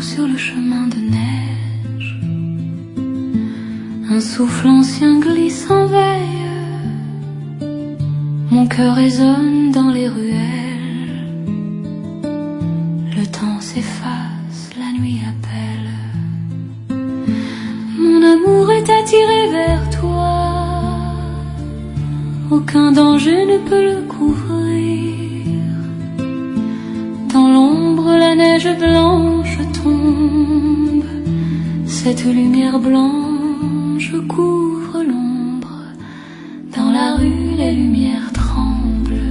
sur le chemin de neige. Un souffle ancien glisse en veille. Mon cœur résonne dans les ruelles. Le temps s'efface, la nuit appelle. Mon amour est attiré vers toi. Aucun danger ne peut le couvrir. Dans l'ombre, la neige blanche tombe. Cette lumière blanche couvre l'ombre. Dans la rue, les lumières tremblent.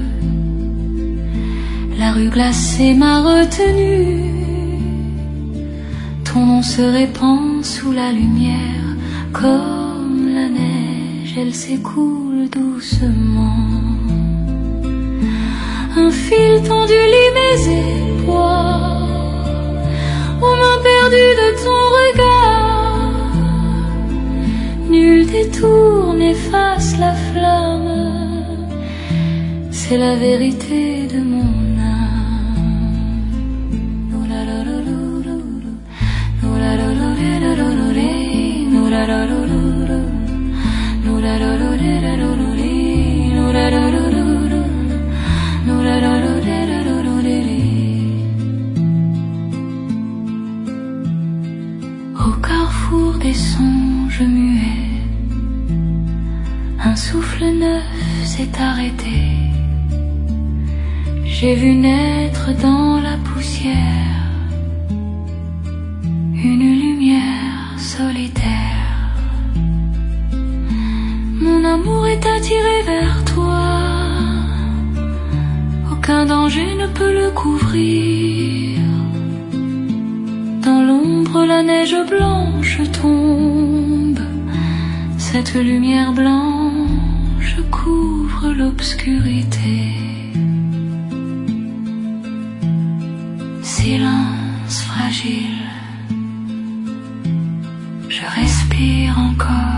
La rue glacée m'a retenu. Ton nom se répand sous la lumière. Comme la neige, elle s'écoule doucement. Un fil tendu lie mes espoirs. Aux mains perdues de ton regard. Nul détour n'efface la flamme. C'est la vérité de mon Au carrefour des songes muets, un souffle neuf s'est arrêté. J'ai vu naître dans la poussière une lumière solitaire. Mon amour est attiré vers toi. Aucun danger ne peut le couvrir. Dans l'ombre, la neige blanche tombe. Cette lumière blanche couvre l'obscurité. Silence fragile. Je respire encore.